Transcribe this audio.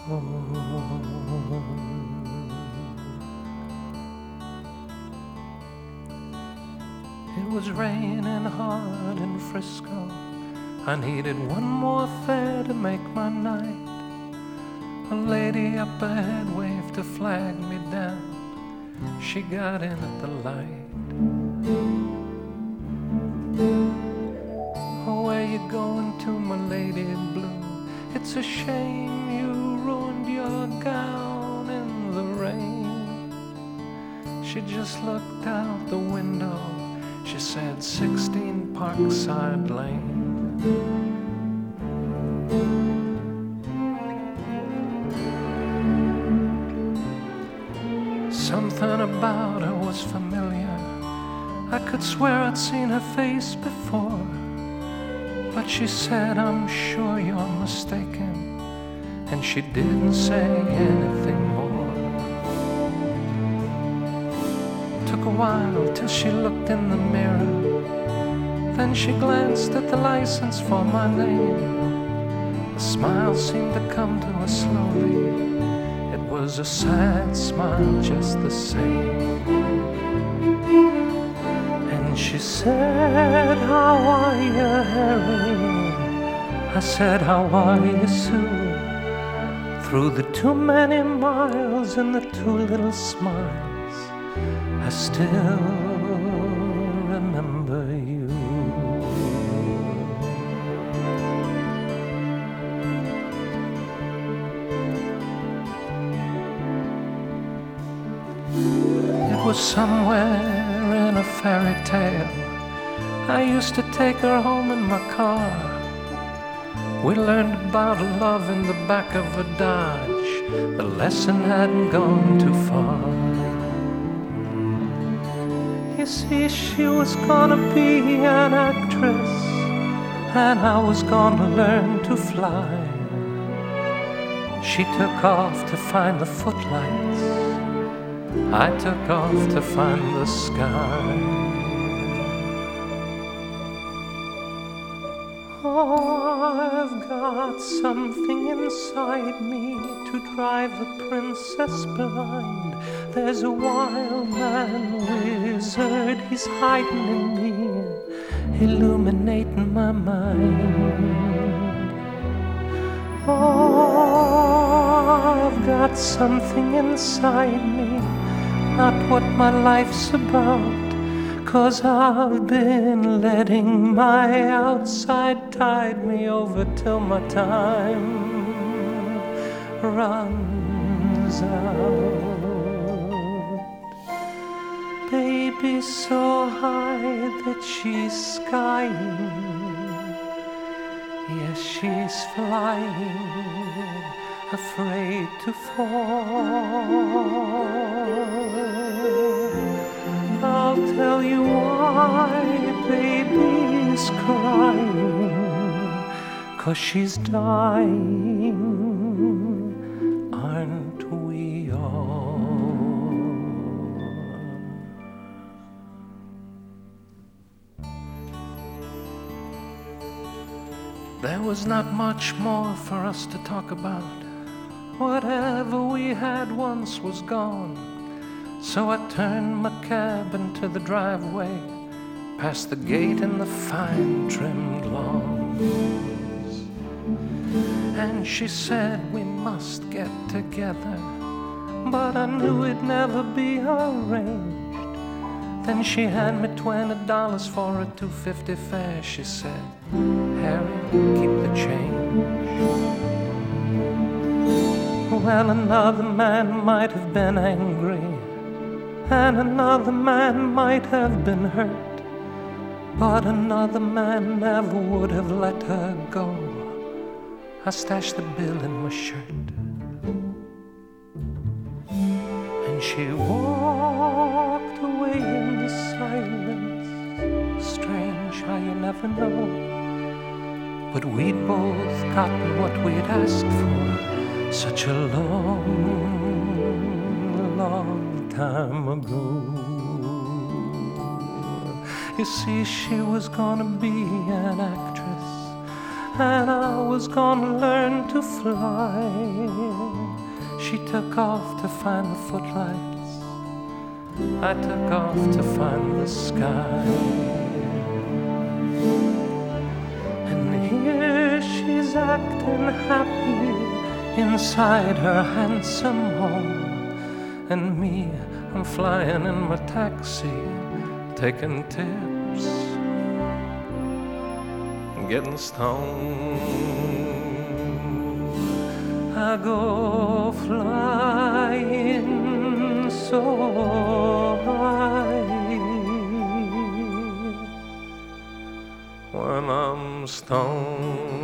It was raining hard in Frisco. I needed one more fare to make my night. A lady up ahead waved to flag me down. She got in at the light. Oh, where you going to, my lady blue? It's a shame you ruined your gown in the rain. She just looked out the window. She said 16 Parkside Lane. Something about her was familiar. I could swear I'd seen her face before. But she said, I'm sure you're mistaken. And she didn't say anything more. Took a while till she looked in the mirror. Then she glanced at the license for my name. A smile seemed to come to her slowly. It was a sad smile just the same. And she said, how are you, Harry? I said, how are you, Sue? Through the too many miles and the too little smiles, I still remember you. It was somewhere in a fairy tale. I used to take her home in my car. We learned about love in the back of a Dodge. The lesson hadn't gone too far. You see, she was gonna be an actress, and I was gonna learn to fly. She took off to find the footlights. I took off to find the sky. Oh, I've got something inside me to drive a princess blind. There's a wild man wizard, he's hiding in me, illuminating my mind. Oh, I've got something inside me, not what my life's about. 'Cause I've been letting my outside tide me over till my time runs out. Baby so high that she's skying. Yes, she's flying, afraid to fall. I'll tell you why baby's crying, 'cause she's dying, aren't we all? There was not much more for us to talk about. Whatever we had once was gone. So I turned my cab into the driveway, past the gate and the fine trimmed lawns. And she said we must get together, but I knew it'd never be arranged. Then she handed me $20 for a $2.50 fare. She said, Harry, keep the change. Well, another man might have been angry, and another man might have been hurt, but another man never would have let her go. I stashed the bill in my shirt, and she walked away in the silence. Strange how you never know, but we'd both gotten what we'd asked for such a long time ago. You see, she was gonna be an actress, and I was gonna learn to fly. took off to find the footlights. I took off to find the sky. And here she's acting happy inside her handsome home. And me, I'm flying in my taxi, taking tips, getting stoned. I go flying so high when I'm stoned.